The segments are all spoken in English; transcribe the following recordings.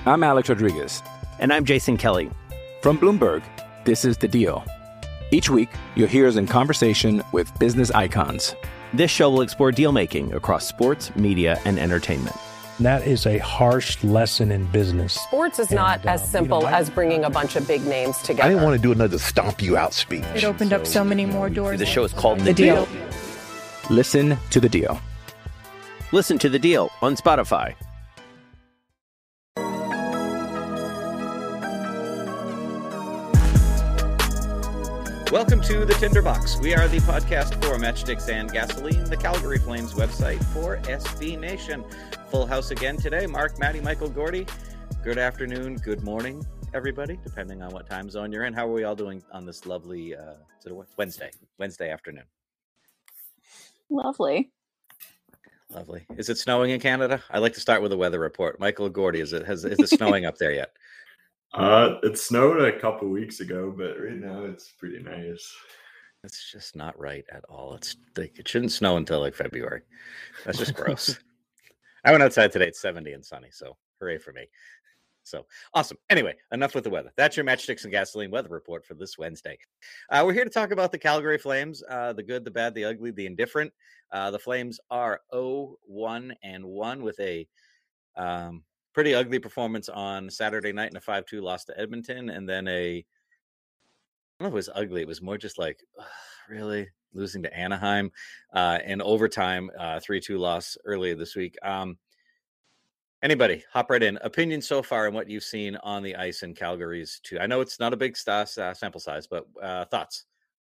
I'm Alex Rodriguez. And I'm Jason Kelly. From Bloomberg, this is The Deal. Each week, you'll hear us in conversation with business icons. This show will explore deal-making across sports, media, and entertainment. That is a harsh lesson in business. Sports is not as simple as bringing a bunch of big names together. I didn't want to do another stomp you out speech. It opened up so many more doors. The show is called The Deal. Listen to The Deal. Listen to The Deal on Spotify. Welcome to The Tinderbox. We are the podcast for Matchsticks and Gasoline, the Calgary Flames website for SB Nation. Full house again today. Mark, Maddie, Michael, Gordy. Good afternoon, good morning, everybody, depending on what time zone you're in. How are we all doing on this lovely Wednesday afternoon? Lovely. Is it snowing in Canada? I like to start with a weather report. Michael, Gordy, is it snowing up there yet? It snowed a couple weeks ago, but right now it's pretty nice. It's just not right at all. It shouldn't snow until like February. That's just gross. I went outside today. It's 70 and sunny, so hooray for me. So awesome. Anyway, enough with the weather. That's your Matchsticks and Gasoline weather report for this Wednesday. We're here to talk about the Calgary Flames, the good, the bad, the ugly, the indifferent. The Flames are 0-1-1 with a pretty ugly performance on Saturday night in a 5-2 loss to Edmonton. And then I don't know if it was ugly. It was more just like, really losing to Anaheim in overtime, 3-2 loss earlier this week. Anybody, hop right in. Opinion so far on what you've seen on the ice in Calgary's too. I know it's not a big sample size, but thoughts?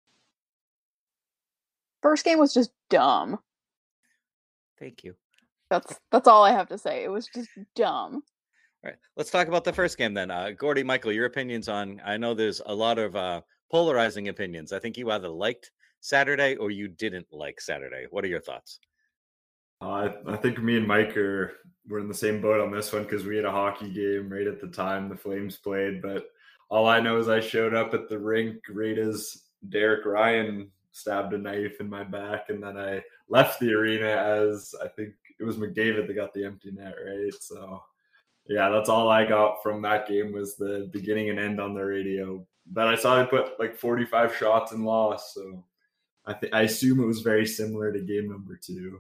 First game was just dumb. Thank you. That's all I have to say. It was just dumb. All right, let's talk about the first game then. Gordy, Michael, your opinions on, I know there's a lot of polarizing opinions. I think you either liked Saturday or you didn't like Saturday. What are your thoughts? I think me and Mike were in the same boat on this one because we had a hockey game right at the time the Flames played. But all I know is I showed up at the rink right as Derek Ryan stabbed a knife in my back, and then I left the arena as I think it was McDavid that got the empty net, right? So, yeah, that's all I got from that game was the beginning and end on the radio. But I saw they put like 45 shots and lost, so I assume it was very similar to game number 2.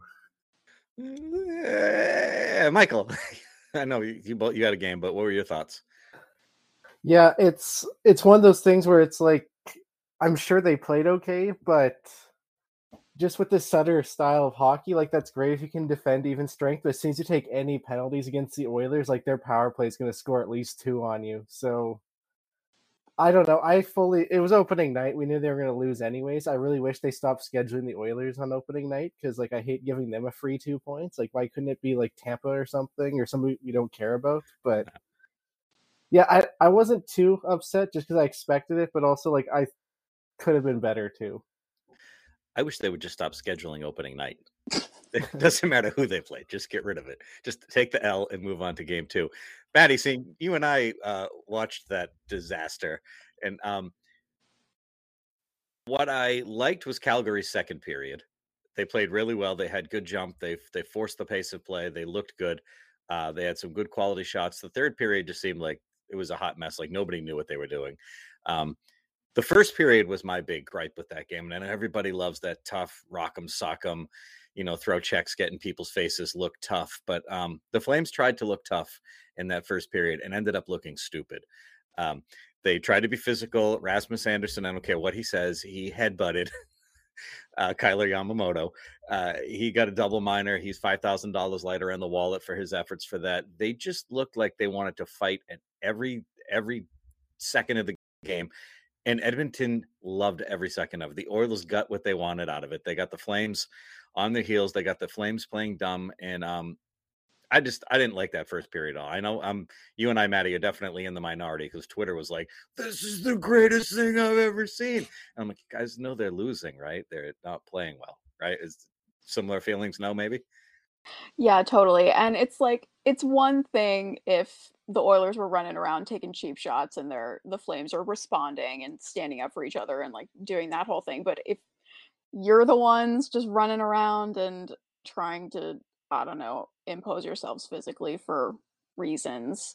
Michael, I know you got a game, but what were your thoughts? Yeah, it's one of those things where it's like, I'm sure they played okay, but just with this Sutter style of hockey, like that's great if you can defend even strength, but as soon as you take any penalties against the Oilers, like their power play is going to score at least 2 on you. So I don't know. It was opening night. We knew they were going to lose anyways. I really wish they stopped scheduling the Oilers on opening night because like I hate giving them a free 2 points. Like why couldn't it be like Tampa or something or somebody we don't care about? But yeah, I wasn't too upset just because I expected it, but also like I could have been better too. I wish they would just stop scheduling opening night. It doesn't matter who they play. Just get rid of it. Just take the L and move on to game 2. Maddie, see, you and I watched that disaster. And what I liked was Calgary's second period. They played really well. They had good jump. They forced the pace of play. They looked good. They had some good quality shots. The third period just seemed like it was a hot mess. Like nobody knew what they were doing. The first period was my big gripe with that game. And everybody loves that tough, rock 'em, sock 'em, throw checks, get in people's faces, look tough. But the Flames tried to look tough in that first period and ended up looking stupid. They tried to be physical. Rasmus Anderson, I don't care what he says, he headbutted Kyler Yamamoto. He got a double minor. He's $5,000 lighter in the wallet for his efforts for that. They just looked like they wanted to fight at every second of the game. And Edmonton loved every second of it. The Oilers got what they wanted out of it. They got the Flames on their heels. They got the Flames playing dumb. And I didn't like that first period at all. I know you and I, Maddie, are definitely in the minority because Twitter was like, this is the greatest thing I've ever seen. And I'm like, you guys know they're losing, right? They're not playing well, right? Is similar feelings now, maybe? Yeah, totally. And it's like, it's one thing if the Oilers were running around taking cheap shots and the Flames are responding and standing up for each other and like doing that whole thing. But if you're the ones just running around and trying to, I don't know, impose yourselves physically for reasons,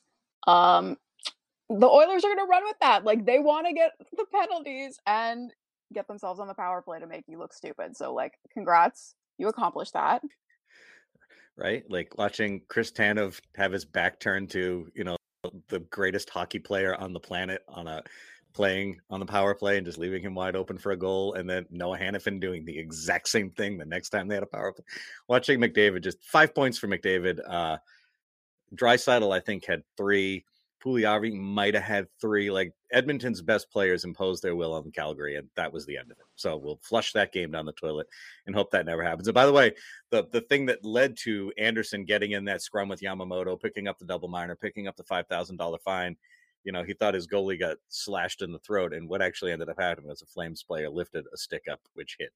The Oilers are going to run with that. Like, they want to get the penalties and get themselves on the power play to make you look stupid. So, like, congrats. You accomplished that. Right? Like watching Chris Tanev have his back turned to, the greatest hockey player on the planet playing on the power play and just leaving him wide open for a goal. And then Noah Hannafin doing the exact same thing the next time they had a power play. Watching McDavid, just 5 points for McDavid. Draisaitl, I think, had 3. Puljujarvi might have had 3. Like, Edmonton's best players imposed their will on Calgary, and that was the end of it. So we'll flush that game down the toilet and hope that never happens. And by the way, the thing that led to Anderson getting in that scrum with Yamamoto, picking up the double minor, picking up the $5,000 fine, he thought his goalie got slashed in the throat, and what actually ended up happening was a Flames player lifted a stick up, which hit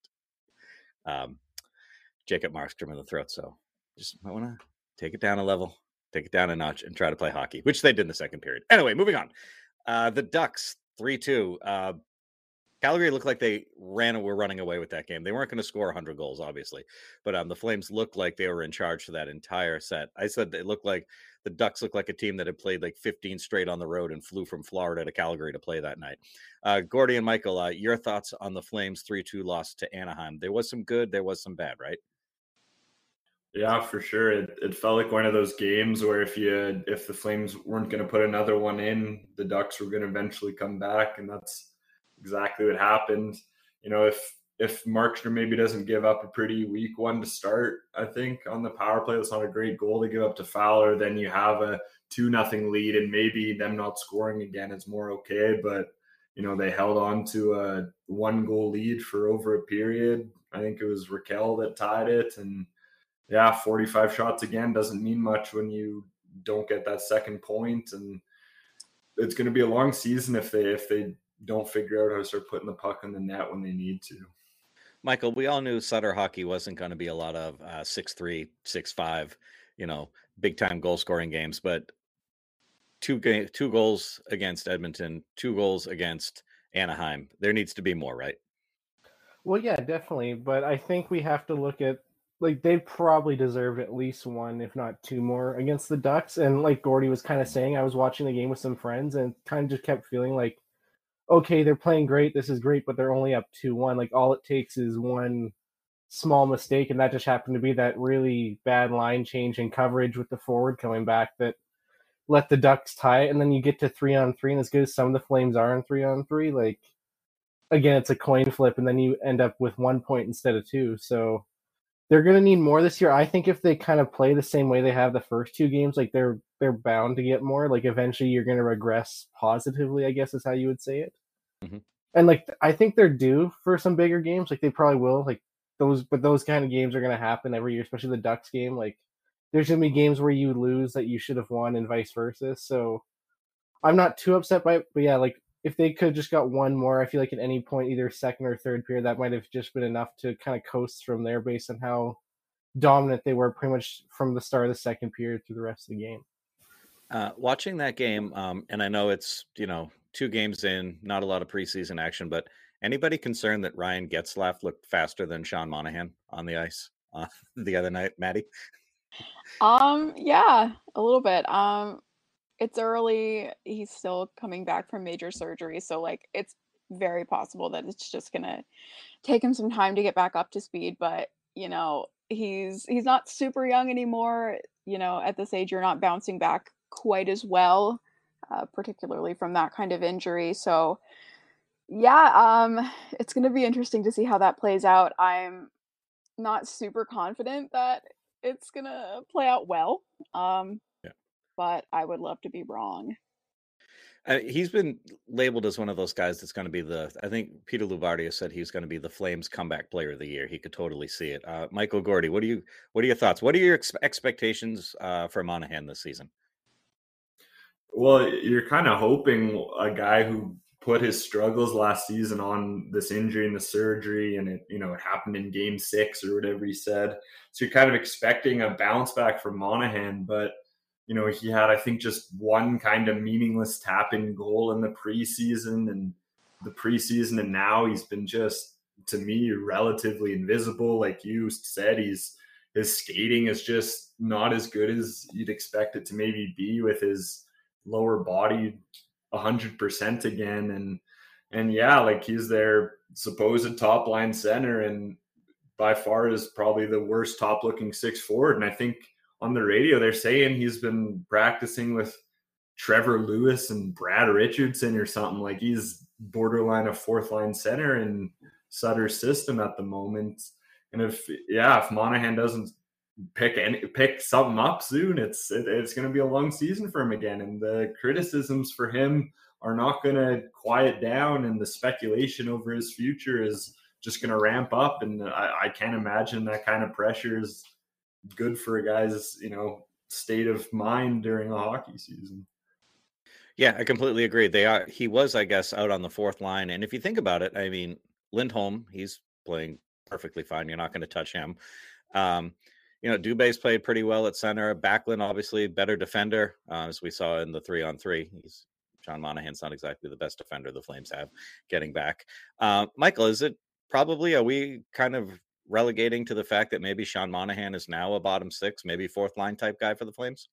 Jacob Markstrom in the throat. So just might want to take it down a level. Take it down a notch and try to play hockey, which they did in the second period. Anyway, moving on. The Ducks, 3-2. Calgary looked like they were running away with that game. They weren't going to score 100 goals, obviously. But the Flames looked like they were in charge for that entire set. I said it looked like the Ducks looked like a team that had played like 15 straight on the road and flew from Florida to Calgary to play that night. Gordy and Michael, your thoughts on the Flames 3-2 loss to Anaheim? There was some good, there was some bad, right? Yeah, for sure. It felt like one of those games where if the Flames weren't going to put another one in, the Ducks were going to eventually come back, and that's exactly what happened. If Markstrom maybe doesn't give up a pretty weak one to start, I think on the power play, that's not a great goal to give up to Fowler. Then you have a 2-0 lead, and maybe them not scoring again is more okay. But they held on to a 1-goal lead for over a period. I think it was Raquel that tied it, and 45 shots again doesn't mean much when you don't get that second point. And it's going to be a long season if they don't figure out how to start putting the puck in the net when they need to. Michael, we all knew Sutter hockey wasn't going to be a lot of 6-3, 6-5, big time goal scoring games, but two goals against Edmonton, 2 goals against Anaheim. There needs to be more, right? Well, yeah, definitely. But I think we have to look at, like, they probably deserved at least 1, if not 2 more against the Ducks. And like Gordy was kind of saying, I was watching the game with some friends and kind of just kept feeling like, okay, they're playing great. This is great, but they're only up 2-1. Like, all it takes is one small mistake, and that just happened to be that really bad line change in coverage with the forward coming back that let the Ducks tie it. And then you get to 3-on-3, and as good as some of the Flames are in 3-on-3, like, again, it's a coin flip, and then you end up with 1 point instead of 2. So they're going to need more this year. I think if they kind of play the same way they have the first 2 games, like they're bound to get more. Like eventually you're going to regress positively, I guess is how you would say it. Mm-hmm. And like I think they're due for some bigger games. Like they probably will. Like those kind of games are going to happen every year, especially the Ducks game. Like there's going to be games where you lose that you should have won and vice versa. So I'm not too upset by it. But yeah, like if they could have just got 1 more, I feel like at any point, either second or third period, that might have just been enough to kind of coast from there based on how dominant they were pretty much from the start of the second period through the rest of the game. Watching that game, and I know it's, 2 games in, not a lot of preseason action, but anybody concerned that Ryan Getzlaf looked faster than Sean Monahan on the ice the other night, Maddie? Yeah, a little bit. It's early. He's still coming back from major surgery. So like it's very possible that it's just gonna take him some time to get back up to speed. But he's not super young anymore. At this age you're not bouncing back quite as well, particularly from that kind of injury. So yeah, it's gonna be interesting to see how that plays out. I'm not super confident that it's gonna play out well. But I would love to be wrong. He's been labeled as one of those guys that's going to be I think Peter Loubardia said he's going to be the Flames comeback player of the year. He could totally see it. Michael Gordy, what are your thoughts? What are your expectations for Monahan this season? Well, you're kind of hoping a guy who put his struggles last season on this injury and the surgery, and it happened in Game 6 or whatever he said. So you're kind of expecting a bounce back from Monahan, but he had, I think, just one kind of meaningless tap-in goal in the preseason, and now he's been just, to me, relatively invisible. Like you said, his skating is just not as good as you'd expect it to maybe be with his lower body 100% again. And yeah, like he's their supposed top line center and by far is probably the worst top looking 6 forward. And I think on the radio, they're saying he's been practicing with Trevor Lewis and Brad Richardson or something. Like he's borderline a 4th line center in Sutter's system at the moment. And if Monahan doesn't pick something up soon, it's going to be a long season for him again. And the criticisms for him are not going to quiet down, and the speculation over his future is just going to ramp up. And I can't imagine that kind of pressure is good for a guy's, state of mind during a hockey season. Yeah, I completely agree. He was, I guess, out on the 4th line. And if you think about it, I mean, Lindholm, he's playing perfectly fine. You're not going to touch him. Dubé's played pretty well at center. Backlund, obviously, better defender, as we saw in the 3-on-3. Sean Monahan's not exactly the best defender the Flames have getting back. Michael, are we kind of relegating to the fact that maybe Sean Monahan is now a bottom 6, maybe 4th line type guy for the Flames?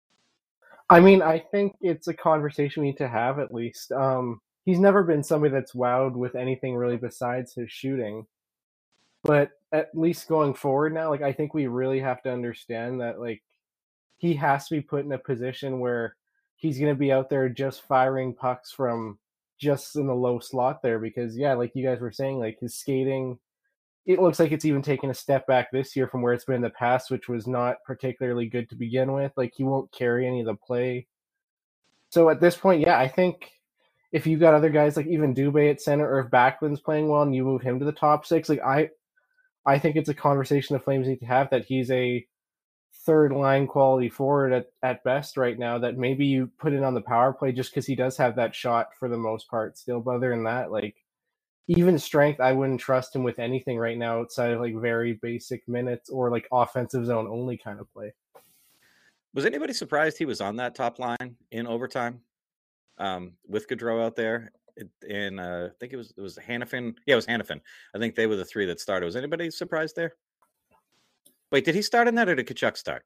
I mean, I think it's a conversation we need to have at least. He's never been somebody that's wowed with anything really besides his shooting. But at least going forward now, I think we really have to understand that, he has to be put in a position where he's going to be out there just firing pucks from just in the low slot there. Because, like you guys were saying, his skating, it looks like it's even taken a step back this year from where it's been in the past, which was not particularly good to begin with. He won't carry any of the play. So at this point, I think if you've got other guys like even Dubé at center, or if Backlund's playing well and you move him to the top 6, I think it's a conversation the Flames need to have, that he's a 3rd line quality forward at best right now, that maybe you put in on the power play just because he does have that shot for the most part still. But other than that, even strength, I wouldn't trust him with anything right now outside of very basic minutes or offensive zone only kind of play. Was anybody surprised he was on that top line in overtime with Gaudreau out there? I think it was Hanifin. Yeah, it was Hanifin. I think they were the 3 that started. Was anybody surprised there? Wait, did he start in that or did Tkachuk start?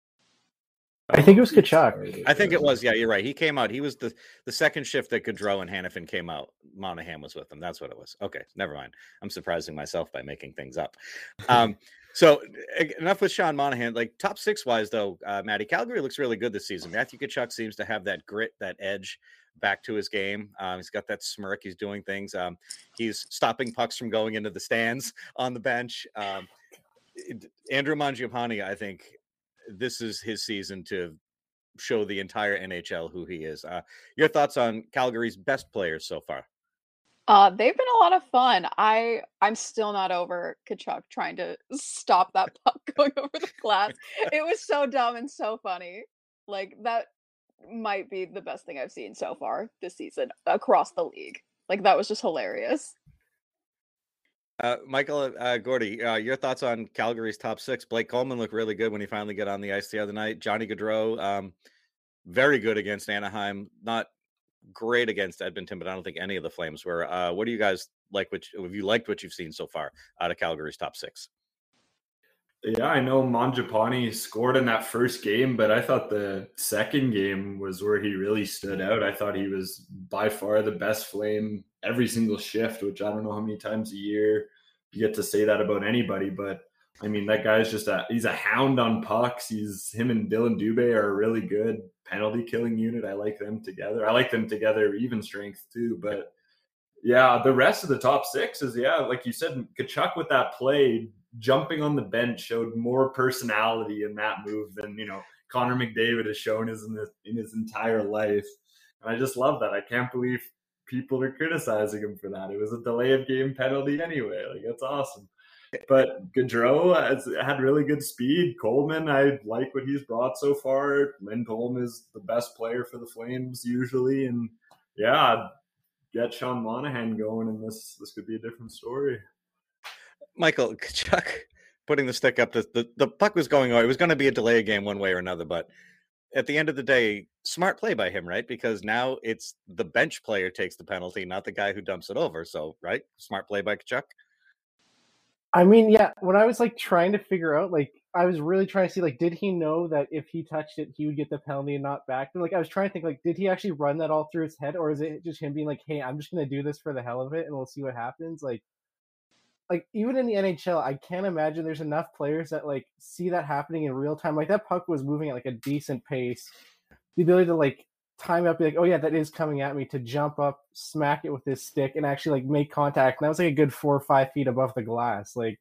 I think it was Tkachuk. I think it was. Yeah, you're right. He came out. He was the second shift that Gaudreau and Hanifin came out. Monahan was with him. That's what it was. Okay, never mind. I'm surprising myself by making things up. So enough with Sean Monahan. Top 6 wise, though, Matty, Calgary looks really good this season. Matthew Tkachuk seems to have that grit, that edge back to his game. He's got that smirk. He's doing things. He's stopping pucks from going into the stands on the bench. Andrew Mangiapane, I think this is his season to show the entire NHL who he is. Your thoughts on Calgary's best players so far? They've been a lot of fun. I'm still not over Tkachuk trying to stop that puck going over the glass. It was so dumb and so funny. That might be the best thing I've seen so far this season across the league. That was just hilarious. Michael, Gordy, your thoughts on Calgary's top 6? Blake Coleman looked really good when he finally got on the ice the other night. Johnny Gaudreau, very good against Anaheim. Not great against Edmonton, but I don't think any of the Flames were. What do you guys like? Have you liked what you've seen so far out of Calgary's top 6? Yeah, I know Mangiapane scored in that first game, but I thought the second game was where he really stood out. I thought he was by far the best Flame every single shift, which I don't know how many times a year you get to say that about anybody. But I mean, that guy's he's a hound on pucks. Him and Dylan Dubé are a really good penalty killing unit. I like them together. I like them together even strength too. But yeah, the rest of the top 6 is, like you said, Tkachuk with that play, jumping on the bench showed more personality in that move than, Connor McDavid has shown in his entire life. And I just love that. I can't believe people are criticizing him for that. It was a delay of game penalty anyway. That's awesome. But Gaudreau has had really good speed. Coleman, I like what he's brought so far. Lindholm is the best player for the Flames usually. And get Sean Monahan going, and this could be a different story. Michael, Tkachuk putting the stick up, the puck was going over. It was going to be a delay game one way or another, but at the end of the day, smart play by him, right? Because now it's the bench player takes the penalty, not the guy who dumps it over. So, right? Smart play by Tkachuk. I mean, yeah, when I was trying to figure out I was really trying to see, like, did he know that if he touched it, he would get the penalty and not back? And, like, I was trying to think, like, did he actually run that all through his head, or is it just him being like, "Hey, I'm just gonna do this for the hell of it, and we'll see what happens"? Like even in the NHL, I can't imagine there's enough players that like see that happening in real time. Like that puck was moving at like a decent pace. The ability to like time up, be like, oh yeah, that is coming at me, to jump up, smack it with his stick, and actually like make contact. And that was like a good 4 or 5 feet above the glass. Like,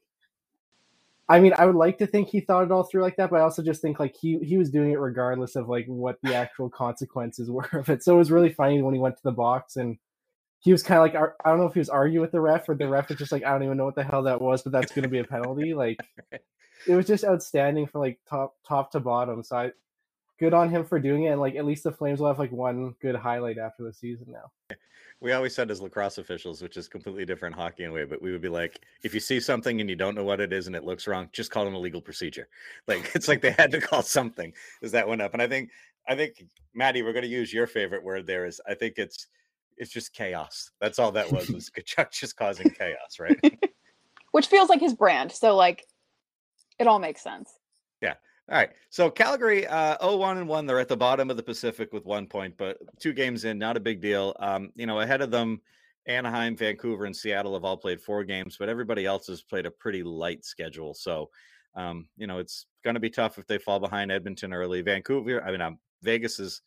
I mean, I would like to think he thought it all through like that, but I also just think like he was doing it regardless of like what the actual consequences were of it. So it was really funny when he went to the box and he was kind of like, I don't know if he was arguing with the ref or the ref was just like, I don't even know what the hell that was, but that's going to be a penalty. Like, it was just outstanding from like top to bottom. So good on him for doing it. And like, at least the Flames will have like one good highlight after the season now. We always said as lacrosse officials, which is completely different hockey in a way, but we would be like, if you see something and you don't know what it is and it looks wrong, just call them a legal procedure. Like, it's like they had to call something as that went up. And I think, Maddie, we're going to use your favorite word there is, I think it's just chaos. That's all that was Tkachuk just causing chaos, right? Which feels like his brand. So like, it all makes sense. Yeah. All right. So Calgary, 0-1-1. They're at the bottom of the Pacific with 1 point, but 2 games in, not a big deal. Ahead of them, Anaheim, Vancouver, and Seattle have all played 4 games, but everybody else has played a pretty light schedule. So, it's going to be tough if they fall behind Edmonton early. Vegas is,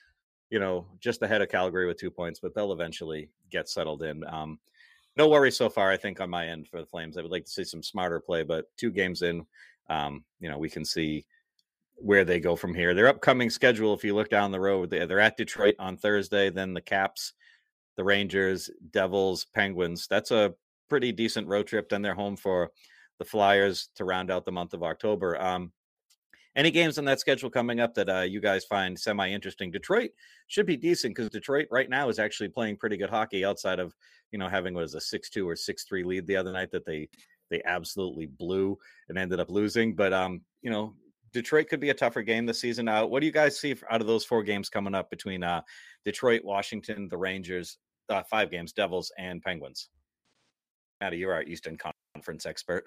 just ahead of Calgary with 2 points, but they'll eventually get settled in. No worries so far, I think, on my end for the Flames. I would like to see some smarter play, but 2 games in, we can see where they go from here. Their upcoming schedule, if you look down the road, they're at Detroit on Thursday, then the Caps, the Rangers, Devils, Penguins. That's a pretty decent road trip. Then they're home for the Flyers to round out the month of October. Any games on that schedule coming up that you guys find semi-interesting? Detroit should be decent because Detroit right now is actually playing pretty good hockey outside of, having a 6-2 or 6-3 lead the other night that they absolutely blew and ended up losing. But, Detroit could be a tougher game this season. What do you guys see out of those 4 games coming up between Detroit, Washington, the Rangers, 5 games, Devils, and Penguins? Maddie, you're our Eastern Conference expert.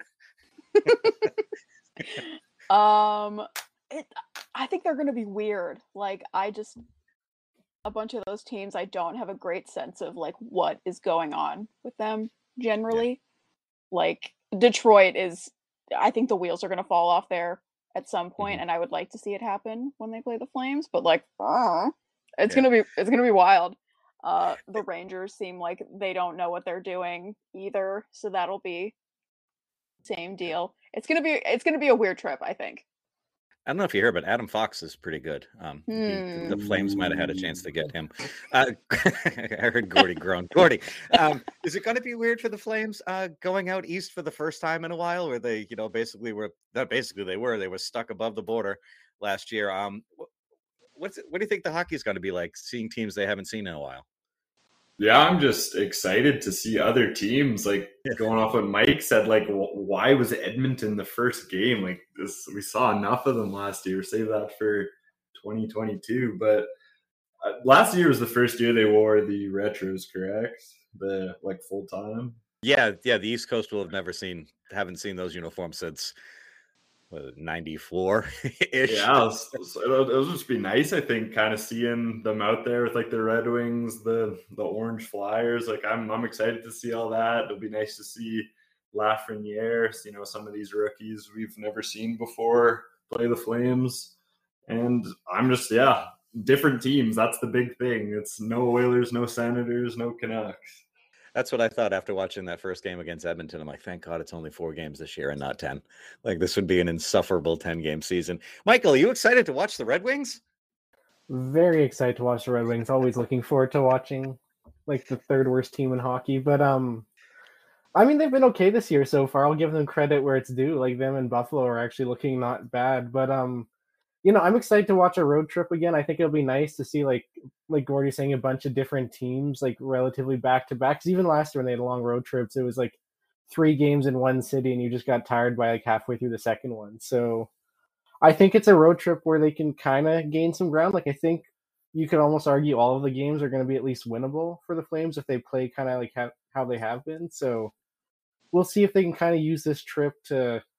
I think they're going to be weird. Like, a bunch of those teams, I don't have a great sense of like what is going on with them generally. Yeah. Like Detroit I think the wheels are going to fall off there at some point, and I would like to see it happen when they play the Flames, but like, it's going to be wild. The Rangers seem like they don't know what they're doing either. So that'll be same deal. It's going to be a weird trip, I think. I don't know if you heard, but Adam Fox is pretty good. The Flames might have had a chance to get him. I heard Gordy groan. Gordy, is it going to be weird for the Flames going out east for the first time in a while, where they, they were stuck above the border last year? What do you think the hockey is going to be like, seeing teams they haven't seen in a while? Yeah, I'm just excited to see other teams. Like, going off what Mike said, like, why was Edmonton the first game? Like, this, we saw enough of them last year. Save that for 2022. But last year was the first year they wore the retros, correct? The full time. Yeah. The East Coast will haven't seen those uniforms since 94 ish. Yeah, it'll just be nice, I think, kind of seeing them out there with like the Red Wings, the Orange Flyers. Like, I'm excited to see all that. It'll be nice to see Lafreniere, some of these rookies we've never seen before play the Flames. And I'm just, different teams. That's the big thing. It's no Oilers, no Senators, no Canucks. That's what I thought after watching that first game against Edmonton. I'm like, thank God it's only 4 games this year and not 10. Like, this would be an insufferable 10-game season. Michael, are you excited to watch the Red Wings? Very excited to watch the Red Wings. Always looking forward to watching like the 3rd worst team in hockey. But they've been okay this year so far. I'll give them credit where it's due. Like, them and Buffalo are actually looking not bad. But I'm excited to watch a road trip again. I think it'll be nice to see like Gordy saying, a bunch of different teams like relatively back to back. Because even last year when they had long road trips, it was like 3 games in one city, and you just got tired by like halfway through the second one. So I think it's a road trip where they can kind of gain some ground. Like, I think you could almost argue all of the games are going to be at least winnable for the Flames if they play kind of like how they have been. So we'll see if they can kind of use this trip to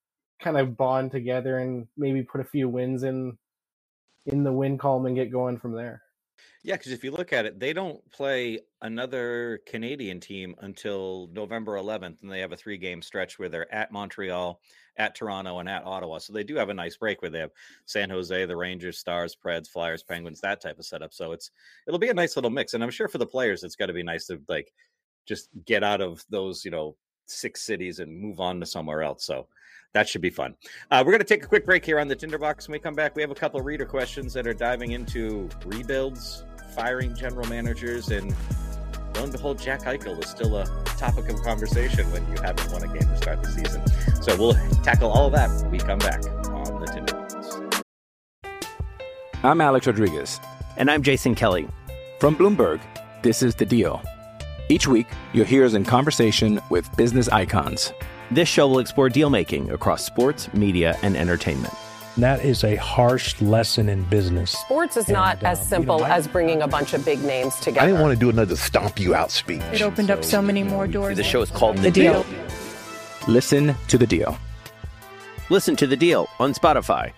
kind of bond together and maybe put a few wins in the win column and get going from there. Yeah, because if you look at it, they don't play another Canadian team until November 11th, and they have a 3-game stretch where they're at Montreal, at Toronto, and at Ottawa. So they do have a nice break where they have San Jose, the Rangers, Stars, Preds, Flyers, Penguins, that type of setup. So it'll be a nice little mix, and I'm sure for the players, it's got to be nice to like just get out of those 6 cities and move on to somewhere else. So that should be fun. We're going to take a quick break here on the Tinderbox. When we come back, we have a couple of reader questions that are diving into rebuilds, firing general managers, and lo and behold, Jack Eichel is still a topic of conversation when you haven't won a game to start the season. So we'll tackle all of that when we come back on the Tinderbox. I'm Alex Rodriguez. And I'm Jason Kelly. From Bloomberg, this is The Deal. Each week, you'll hear us in conversation with business icons. This show will explore deal-making across sports, media, and entertainment. That is a harsh lesson in business. Sports is not as simple as bringing a bunch of big names together. I didn't want to do another stomp you out speech. It opened up so many more doors. The show is called The Deal. Listen to The Deal. Listen to The Deal on Spotify.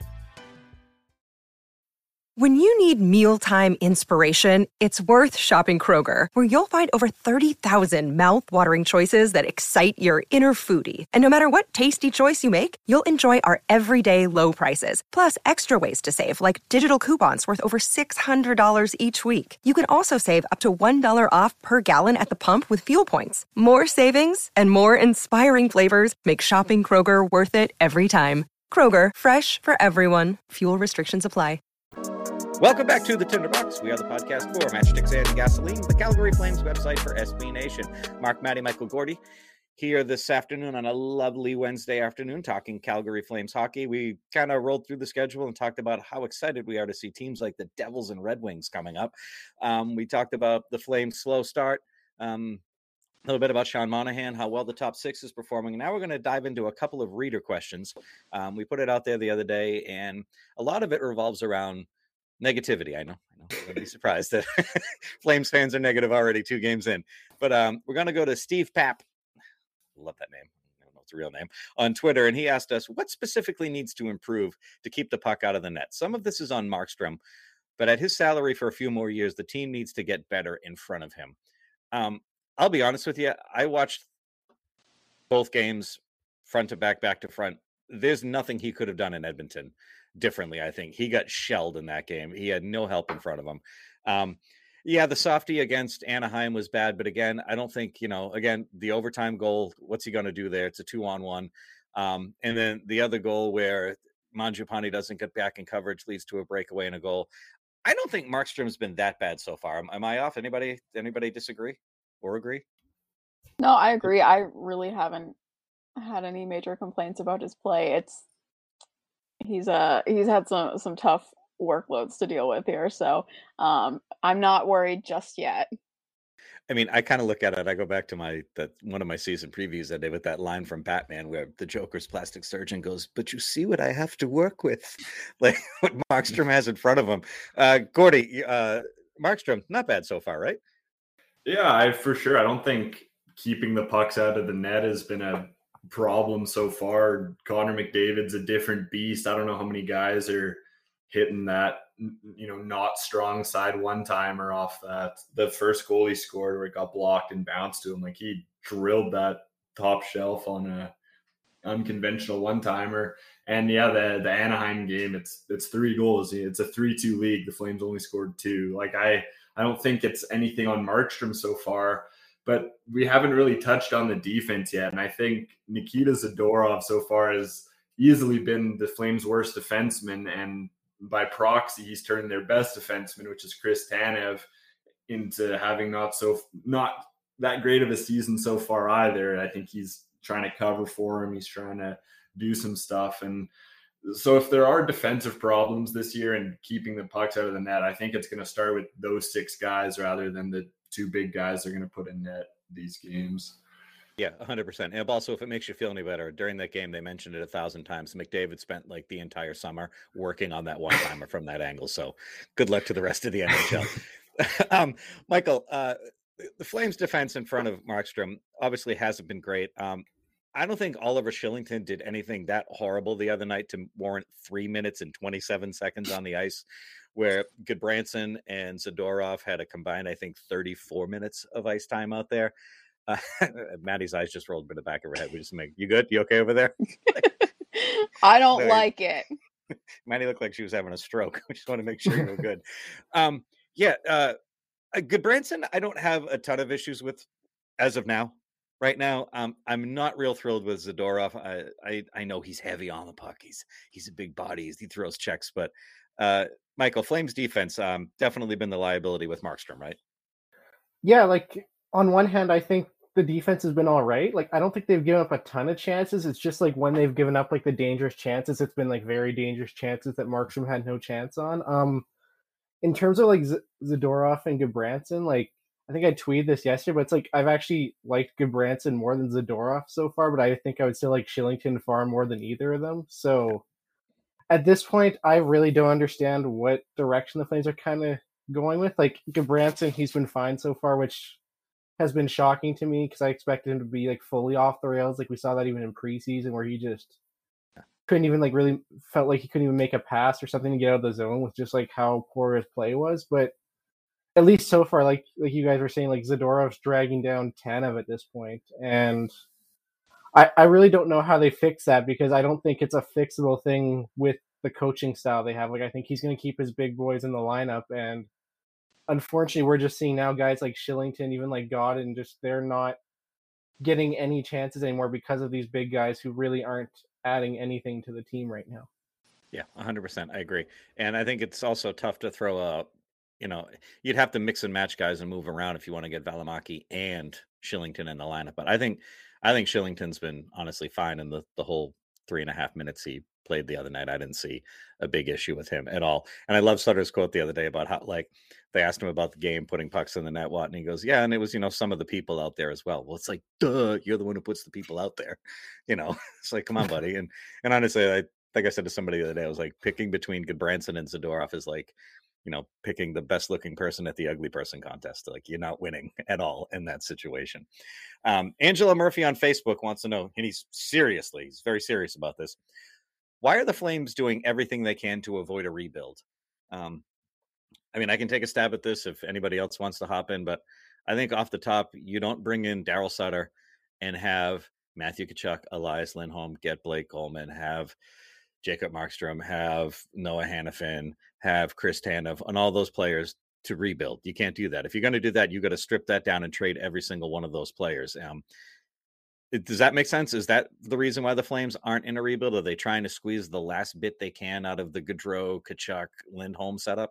When you need mealtime inspiration, it's worth shopping Kroger, where you'll find over 30,000 mouth-watering choices that excite your inner foodie. And no matter what tasty choice you make, you'll enjoy our everyday low prices, plus extra ways to save, like digital coupons worth over $600 each week. You can also save up to $1 off per gallon at the pump with fuel points. More savings and more inspiring flavors make shopping Kroger worth it every time. Kroger, fresh for everyone. Fuel restrictions apply. Welcome back to the Tinderbox. We are the podcast for Matchstick Sand and Gasoline, the Calgary Flames website for SB Nation. Mark Matty, Michael Gordy here this afternoon on a lovely Wednesday afternoon talking Calgary Flames hockey. We kind of rolled through the schedule and talked about how excited we are to see teams like the Devils and Red Wings coming up. We talked about the Flames' slow start, a little bit about Sean Monahan, how well the top 6 is performing. And now we're going to dive into a couple of reader questions. We put it out there the other day, and a lot of it revolves around negativity. I know. I'm going to be surprised that Flames fans are negative already 2 games in. But we're going to go to Steve Papp. Love that name. I don't know if it's a real name. On Twitter. And he asked us, what specifically needs to improve to keep the puck out of the net? Some of this is on Markstrom. But at his salary for a few more years, the team needs to get better in front of him. I'll be honest with you. I watched both games front to back to front. There's nothing he could have done in Edmonton differently. I think he got shelled in that game. He had no help in front of him. The softie against Anaheim was bad, but again, I don't think, again, the overtime goal, what's he going to do there? It's a 2-on-1. And then the other goal where Mangiapane doesn't get back in coverage leads to a breakaway and a goal. I don't think Markstrom's been that bad so far. Am I off? Anybody disagree or agree? No, I agree. I really haven't had any major complaints about his play. He's had some tough workloads to deal with here, so I'm not worried just yet. I mean, I kind of look at it. I go back to one of my season previews I did with that line from Batman where the Joker's plastic surgeon goes, "But you see what I have to work with," like what Markstrom has in front of him. Gordy, Markstrom, not bad so far, right? Yeah, for sure. I don't think keeping the pucks out of the net has been a problem so far. Connor McDavid's a different beast. I don't know how many guys are hitting that, not strong side one-timer off that. The first goal he scored where it got blocked and bounced to him, like he drilled that top shelf on a unconventional one-timer. And yeah, the Anaheim game, it's 3 goals. It's a 3-2 league. The Flames only scored 2. Like I don't think it's anything on Markstrom so far. But we haven't really touched on the defense yet. And I think Nikita Zadorov so far has easily been the Flames' worst defenseman. And by proxy, he's turned their best defenseman, which is Chris Tanev, into having not that great of a season so far either. I think he's trying to cover for him. He's trying to do some stuff. And so if there are defensive problems this year and keeping the pucks out of the net, I think it's going to start with those 6 guys rather than the 2 big guys they're going to put in net these games. Yeah, 100%. And also, if it makes you feel any better, during that game, they mentioned it 1,000 times. McDavid spent like the entire summer working on that one-timer from that angle. So good luck to the rest of the NHL. Michael, the Flames defense in front of Markstrom obviously hasn't been great. I don't think Oliver Shillington did anything that horrible the other night to warrant 3 minutes and 27 seconds on the ice, where Goodbranson and Zadorov had a combined, I think, 34 minutes of ice time out there. Maddie's eyes just rolled to the back of her head. We just make, you good? You okay over there? I don't like it. Maddie looked like she was having a stroke. I just want to make sure you're good. Goodbranson, I don't have a ton of issues with as of now. Right now, I'm not real thrilled with Zadorov. I know he's heavy on the puck. He's a big body. He throws checks. But Michael, Flames defense definitely been the liability with Markstrom, right? Yeah, like on one hand, I think the defense has been all right. Like I don't think they've given up a ton of chances. It's just like when they've given up like the dangerous chances, it's been like very dangerous chances that Markstrom had no chance on. In terms of like Zadorov and Goodbranson, like I think I tweeted this yesterday, but it's like I've actually liked Goodbranson more than Zadorov so far, but I think I would still like Shillington far more than either of them. So at this point, I really don't understand what direction the Flames are kind of going with. Like Goodbranson, he's been fine so far, which has been shocking to me because I expected him to be like fully off the rails. Like we saw that even in preseason where he just couldn't even like really felt like he couldn't even make a pass or something to get out of the zone with just like how poor his play was. But at least so far, like you guys were saying, like Zadorov's dragging down Tanev at this point. And I really don't know how they fix that because I don't think it's a fixable thing with the coaching style they have. Like I think he's going to keep his big boys in the lineup. And unfortunately, we're just seeing now guys like Shillington, even like Godin, just they're not getting any chances anymore because of these big guys who really aren't adding anything to the team right now. Yeah, 100%. I agree. And I think it's also tough to throw a, you'd have to mix and match guys and move around if you want to get Valimaki and Shillington in the lineup. But I think Shillington's been honestly fine in the whole 3.5 minutes he played the other night. I didn't see a big issue with him at all. And I love Sutter's quote the other day about how, like, they asked him about the game, putting pucks in the net, and he goes, yeah, and it was, some of the people out there as well. Well, it's like, duh, you're the one who puts the people out there. It's like, come on, buddy. And honestly, like I said to somebody the other day, I was like, picking between Goodbranson and Zadorov is like, picking the best looking person at the ugly person contest. Like you're not winning at all in that situation. Angela Murphy on Facebook wants to know, and he's very serious about this. Why are the Flames doing everything they can to avoid a rebuild? I can take a stab at this if anybody else wants to hop in, but I think off the top, you don't bring in Daryl Sutter and have Matthew Tkachuk, Elias Lindholm, get Blake Coleman, have Jacob Markstrom, have Noah Hannafin, have Chris Tanev, and all those players to rebuild. You can't do that. If you're going to do that, you got to strip that down and trade every single one of those players. Does that make sense? Is that the reason why the Flames aren't in a rebuild? Are they trying to squeeze the last bit they can out of the Gaudreau, Tkachuk, Lindholm setup?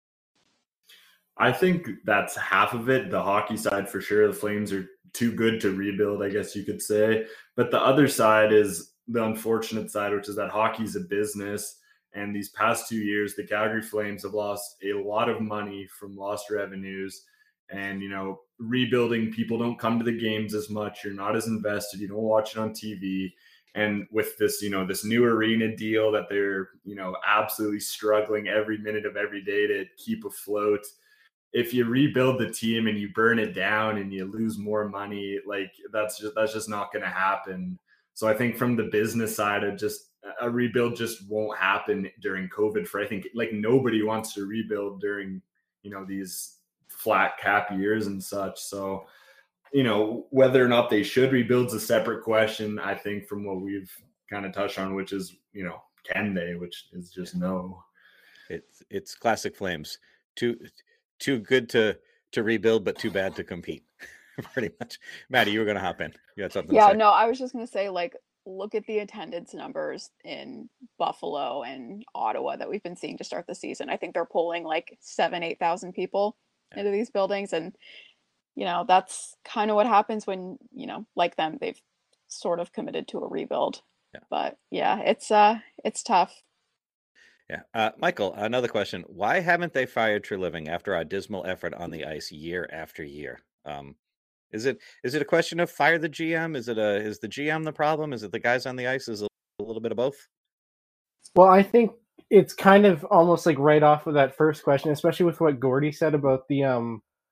I think that's half of it. The hockey side, for sure. The Flames are too good to rebuild, I guess you could say. But the other side is the unfortunate side, which is that hockey's a business. And these past 2 years, the Calgary Flames have lost a lot of money from lost revenues. And, rebuilding, people don't come to the games as much. You're not as invested. You don't watch it on TV. And with this, this new arena deal that they're, absolutely struggling every minute of every day to keep afloat. If you rebuild the team and you burn it down and you lose more money, like that's just not going to happen. So I think from the business side, a rebuild just won't happen during COVID. I think like nobody wants to rebuild during, these flat cap years and such. So, whether or not they should rebuild is a separate question, I think, from what we've kind of touched on, which is, can they, which is just no. It's classic Flames. Too good to rebuild, but too bad to compete. Pretty much. Maddie, you were going to hop in. You had something to say. No, I was just going to say, like, look at the attendance numbers in Buffalo and Ottawa that we've been seeing to start the season. I think they're pulling like 8,000 people into these buildings. And, that's kind of what happens when, like them, they've sort of committed to a rebuild. Yeah. But yeah, it's tough. Yeah. Michael, another question. Why haven't they fired Treliving after our dismal effort on the ice year after year? Is it a question of fire the GM? Is the GM the problem? Is it the guys on the ice? Is it a little bit of both? Well, I think it's kind of almost like right off of that first question, especially with what Gordy said about the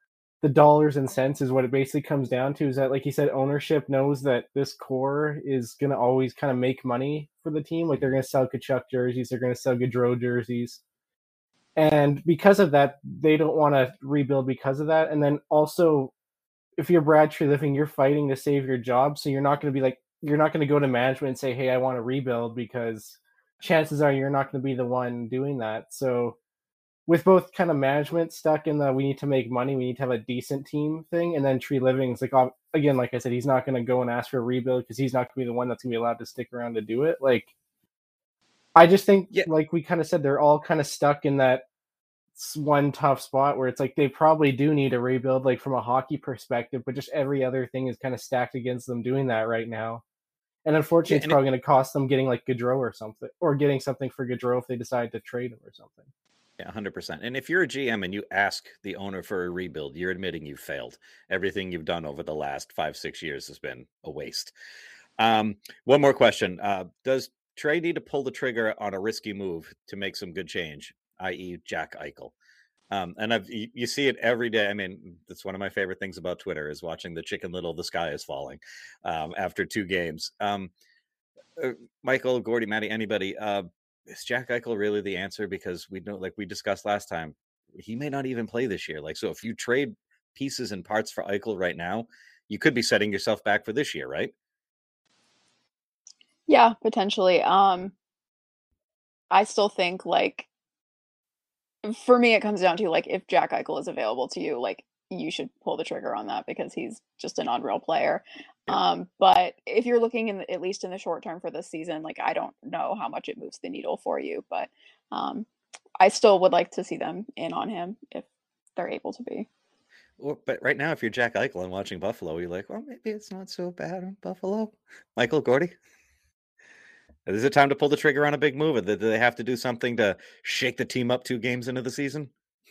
the dollars and cents is what it basically comes down to. Is that, like you said, ownership knows that this core is going to always kind of make money for the team. Like they're going to sell Kachuk jerseys, they're going to sell Gaudreau jerseys. And because of that, they don't want to rebuild because of that. And then also, if you're Brad Treliving, you're fighting to save your job. So you're not going to be like, you're not going to go to management and say, hey, I want to rebuild, because chances are you're not going to be the one doing that. So with both kind of management stuck in the we need to make money, we need to have a decent team thing, and then Treliving's like, again, like I said, he's not going to go and ask for a rebuild because he's not going to be the one that's going to be allowed to stick around to do it. Like, I just think, like we kind of said, they're all kind of stuck in that one tough spot where it's like they probably do need a rebuild, like from a hockey perspective, but just every other thing is kind of stacked against them doing that right now. And unfortunately, it's probably going to cost them getting like Gaudreau or something, or getting something for Gaudreau if they decide to trade him or something. Yeah, 100%. And if you're a GM and you ask the owner for a rebuild, you're admitting you've failed. Everything you've done over the last 5-6 years has been a waste. One more question. Does Trey need to pull the trigger on a risky move to make some good change, i.e. Jack Eichel? And you see it every day. I mean, that's one of my favorite things about Twitter is watching the Chicken Little, the sky is falling after 2 games. Michael, Gordy, Maddie, anybody, is Jack Eichel really the answer? Because we know, like we discussed last time, he may not even play this year. Like, so if you trade pieces and parts for Eichel right now, you could be setting yourself back for this year, right? Yeah, potentially. I still think, like, for me, it comes down to, like, if Jack Eichel is available to you, like, you should pull the trigger on that because he's just an unreal player. But if you're looking at least in the short term for this season, like, I don't know how much it moves the needle for you, but I still would like to see them in on him if they're able to be. Well, but right now, if you're Jack Eichel and watching Buffalo, you're like, well, maybe it's not so bad on Buffalo. Michael, Gordy? Is it time to pull the trigger on a big move? Do they have to do something to shake the team up 2 games into the season?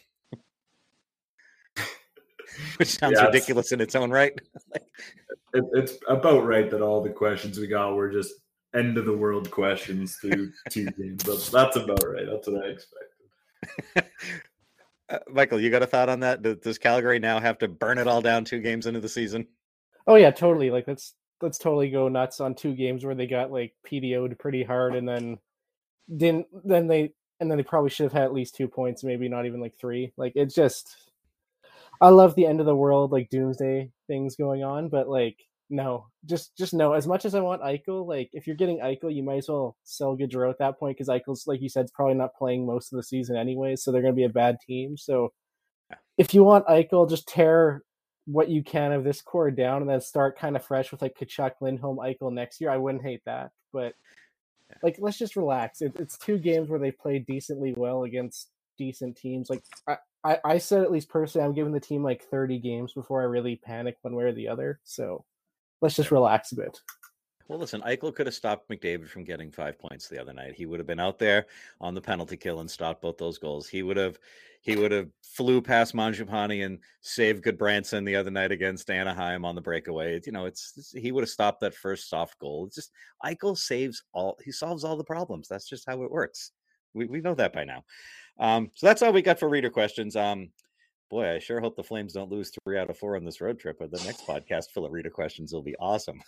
Which sounds ridiculous in its own right. It's about right that all the questions we got were just end of the world questions through 2 games. That's about right. That's what I expected. Michael, you got a thought on that? Does Calgary now have to burn it all down 2 games into the season? Oh yeah, totally. Like let's totally go nuts on 2 games where they got like PDO'd pretty hard, and then they probably should have had at least 2 points, maybe not even like 3. Like it's just, I love the end of the world, like doomsday things going on, but like no, just no. As much as I want Eichel, like if you're getting Eichel, you might as well sell Gaudreau at that point because Eichel's, like you said, is probably not playing most of the season anyway, so they're going to be a bad team. So if you want Eichel, just tear what you can of this core down and then start kind of fresh with like Kachuk, Lindholm, Eichel next year. I wouldn't hate that, but like let's just relax. It's 2 games where they played decently well against decent teams. Like I said, at least personally, I'm giving the team like 30 games before I really panic one way or the other. So let's just relax a bit. Well, listen, Eichel could have stopped McDavid from getting 5 points the other night. He would have been out there on the penalty kill and stopped both those goals. He would have flew past Mangiapane and saved Goodbranson the other night against Anaheim on the breakaway. You know, he would have stopped that first soft goal. It's just Eichel solves all the problems. That's just how it works. We know that by now. So that's all we got for reader questions. Boy, I sure hope the Flames don't lose 3 out of 4 on this road trip, or the next podcast full of reader questions will be awesome.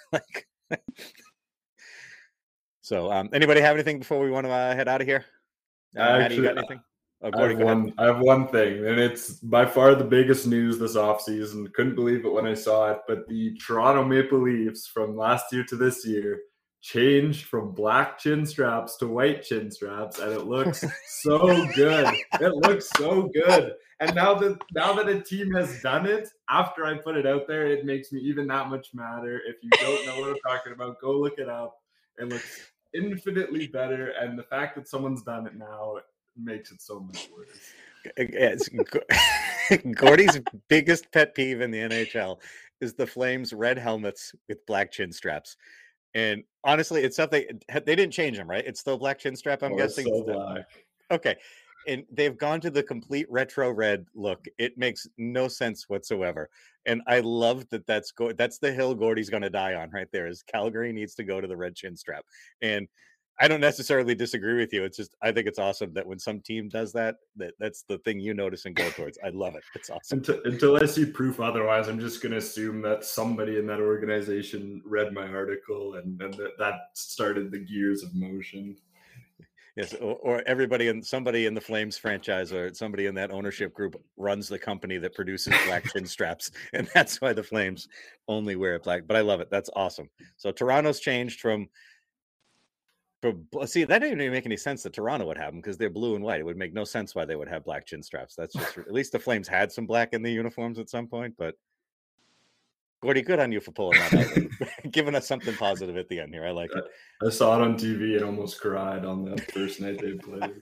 So, anybody have anything before we want to head out of here? Maddie, you got anything? I have one thing, and it's by far the biggest news this offseason. Couldn't believe it when I saw it, but the Toronto Maple Leafs from last year to this year changed from black chin straps to white chin straps, and it looks so good. It looks so good. And now that a team has done it, after I put it out there, it makes me even that much madder. If you don't know what I'm talking about, go look it up. It looks infinitely better, and the fact that someone's done it now makes it so much worse. Gordy's biggest pet peeve in the NHL is the Flames red helmets with black chin straps. And honestly, it's something they didn't change them, right? It's still black chin strap, I'm guessing. So black. Okay. And they've gone to the complete retro red look. It makes no sense whatsoever. And I love that that's the hill Gordy's going to die on right there, is Calgary needs to go to the red chin strap. And I don't necessarily disagree with you. It's just I think it's awesome that when some team does that, that's the thing you notice and go towards. I love it. It's awesome. Until I see proof otherwise, I'm just going to assume that somebody in that organization read my article and that started the gears of motion. Yes, or somebody in the Flames franchise or somebody in that ownership group runs the company that produces black chin straps, and that's why the Flames only wear black. But I love it. That's awesome. So Toronto's changed from see, that didn't even make any sense that Toronto would have them because they're blue and white. It would make no sense why they would have black chin straps. That's just at least the Flames had some black in the uniforms at some point. But Gordy, good on you for pulling that out, giving us something positive at the end here. I like it. I saw it on TV and almost cried on that first night they played.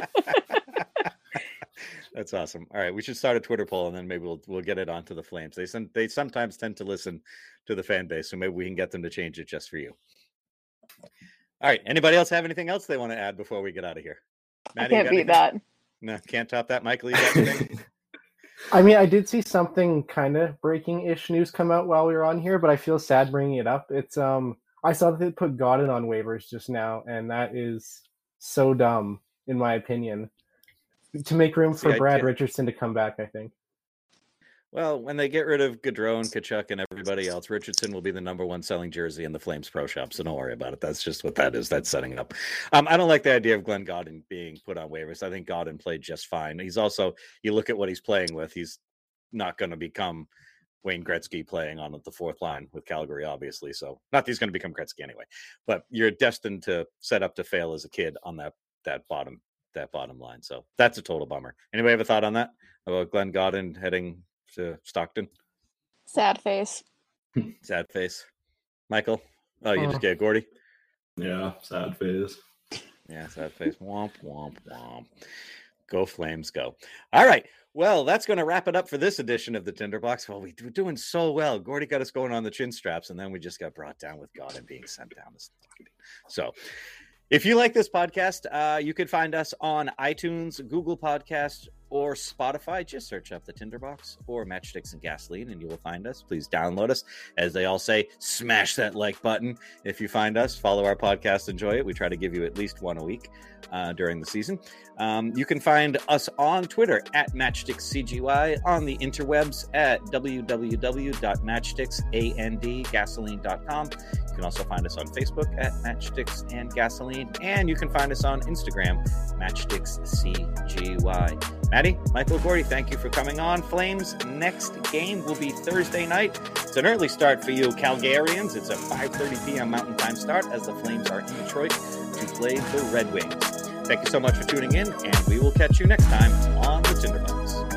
That's awesome. All right, we should start a Twitter poll, and then maybe we'll get it onto the Flames. They sometimes tend to listen to the fan base, so maybe we can get them to change it just for you. All right. Anybody else have anything else they want to add before we get out of here? Maddie, I can't beat that. No, can't top that. Michael, you got anything? I mean, I did see something kind of breaking-ish news come out while we were on here, but I feel sad bringing it up. It's I saw that they put Godin on waivers just now, and that is so dumb, in my opinion. To make room for Brad Richardson to come back, I think. Well, when they get rid of Gaudreau and Tkachuk and everybody else, Richardson will be the number one selling jersey in the Flames Pro Shop, so don't worry about it. That's just what that is. That's setting it up. I don't like the idea of Glenn Godin being put on waivers. I think Godin played just fine. He's also, you look at what he's playing with, he's not going to become Wayne Gretzky playing on the fourth line with Calgary, obviously. So not that he's going to become Gretzky anyway, but you're destined to set up to fail as a kid on that bottom line. So that's a total bummer. Anybody have a thought on that about Glenn Godin heading to Stockton? Sad face. Sad face. Michael? Oh, you just get Gordy? Yeah, sad face. Yeah, sad face. Womp, womp, womp. Go Flames, go. All right. Well, that's going to wrap it up for this edition of the Tinderbox. Well, we were doing so well. Gordy got us going on the chin straps, and then we just got brought down with Godin being sent down to Stockton. So if you like this podcast, you could find us on iTunes, Google Podcasts, or Spotify. Just search up the Tinderbox or Matchsticks and Gasoline, and you will find us. Please download us. As they all say, smash that like button. If you find us, follow our podcast, enjoy it. We try to give you at least one a week during the season. You can find us on Twitter at MatchsticksCGY, on the interwebs at www.matchsticksandgasoline.com. You can also find us on Facebook at Matchsticks and Gasoline, and you can find us on Instagram, MatchsticksCGY. Maddie, Michael, Gordy, thank you for coming on. Flames next game will be Thursday night. It's an early start for you Calgarians. It's a 5:30 p.m. Mountain Time start as the Flames are in Detroit to play the Red Wings. Thank you so much for tuning in, and we will catch you next time on the Tinderbox.